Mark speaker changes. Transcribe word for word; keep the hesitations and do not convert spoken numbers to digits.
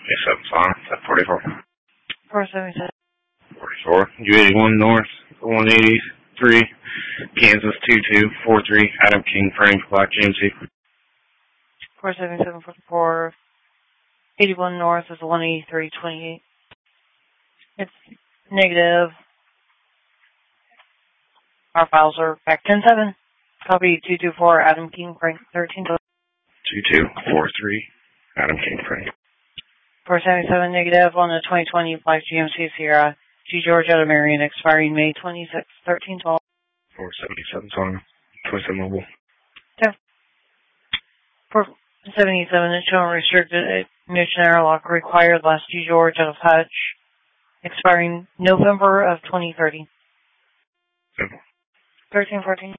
Speaker 1: Yes, that's fine. That's forty-four.
Speaker 2: four seventy-seven.
Speaker 1: forty-four. U eighty-one North, one eighty-three, Kansas two two four three, Adam King, Frank, Black G M C.
Speaker 2: four seventy-seven forty-four. eighty-one North is one eighty-three twenty-eight. It's negative. Our files are back ten seven. Copy two two four, Adam King, Frank, thirteen twelve.
Speaker 1: two two four three, Adam King, Frank.
Speaker 2: four seventy-seven negative on the twenty twenty Black G M C Sierra, G George out of Marion, expiring May twenty-sixth, thirteen twelve.
Speaker 1: four seventy-seven on twenty-seven mobile.
Speaker 2: Yeah. four seventy-seven, it's showing restricted ignition airlock required, last G George out of Hutch, expiring November of twenty thirty.
Speaker 1: Simple.
Speaker 2: thirteen fourteen.